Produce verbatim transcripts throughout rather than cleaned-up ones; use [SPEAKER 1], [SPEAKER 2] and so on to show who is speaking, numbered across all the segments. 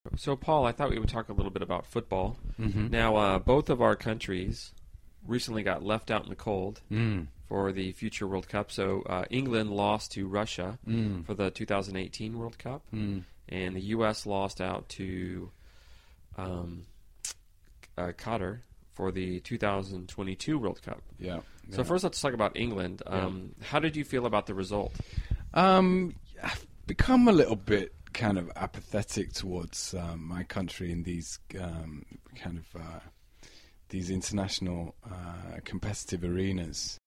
[SPEAKER 1] So, Paul, I thought we would talk a little bit about football.
[SPEAKER 2] Mm-hmm.
[SPEAKER 1] Now, uh, both of our countries recently got left out in the cold
[SPEAKER 2] Mm.
[SPEAKER 1] for the future World Cup. So, uh, England lost to Russia
[SPEAKER 2] Mm.
[SPEAKER 1] for the two thousand eighteen World Cup,
[SPEAKER 2] Mm.
[SPEAKER 1] and the U S lost out to um, uh, Qatar for the two thousand twenty-two World Cup.
[SPEAKER 2] Yeah.
[SPEAKER 1] So, first, let's talk about England. Um, How did you feel about the result?
[SPEAKER 2] Um, I've become a little bit kind of apathetic towards um, my country in these um, kind of uh, these international uh, competitive arenas.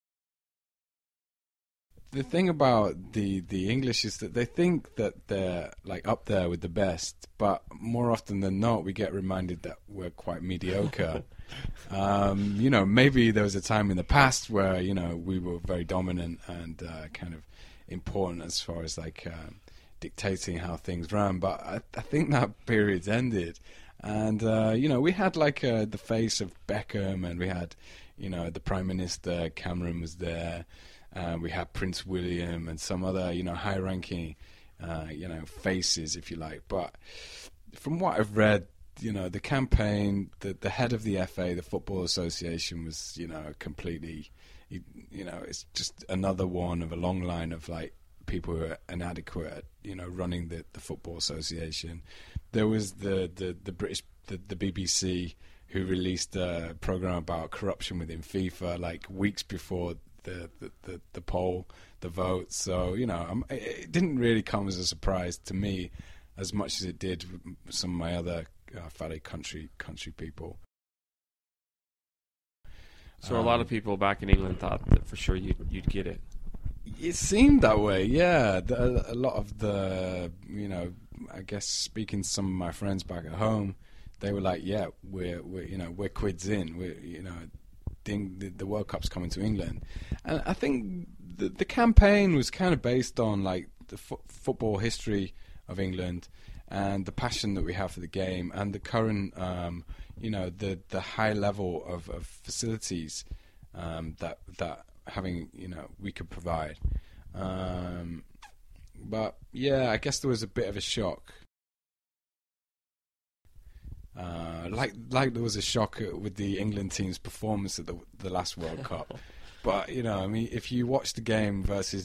[SPEAKER 2] The thing about the the English is that they think that they're like up there with the best, but more often than not, we get reminded that we're quite mediocre. um, you know, maybe there was a time in the past where you know we were very dominant and uh, kind of important as far as like um, dictating how things ran, but I, I think that period's ended. And uh, you know, we had like uh, the face of Beckham, and we had, you know, the Prime Minister Cameron was there. Uh, we had Prince William and some other, you know, high-ranking, uh, you know, faces, if you like. But from what I've read, you know, the campaign, the the head of the F A, the Football Association, was, you know, completely, you, you know, it's just another one of a long line of like people who are inadequate at, you know, running the, the Football Association. There was the the the British the, the B B C who released a program about corruption within FIFA like weeks before the the, the, the poll, the vote. So, you know, um, it, it didn't really come as a surprise to me as much as it did with some of my other uh, fellow country country people.
[SPEAKER 1] So, um, a lot of people back in England thought that for sure you'd, you'd get it.
[SPEAKER 2] It seemed that way, yeah. The, a lot of the, you know, I guess speaking to some of my friends back at home, they were like, "Yeah, we're, we're you know, we're quids in. We're, you know, the, the World Cup's coming to England," and I think the, the campaign was kind of based on like the fo- football history of England and the passion that we have for the game and the current, um, you know, the the high level of, of facilities um, that that. having, you know, we could provide. Um, but, yeah, I guess there was a bit of a shock. Uh, like like there was a shock with the England team's performance at the, the last World Cup. But, you know, I mean, if you watch the game versus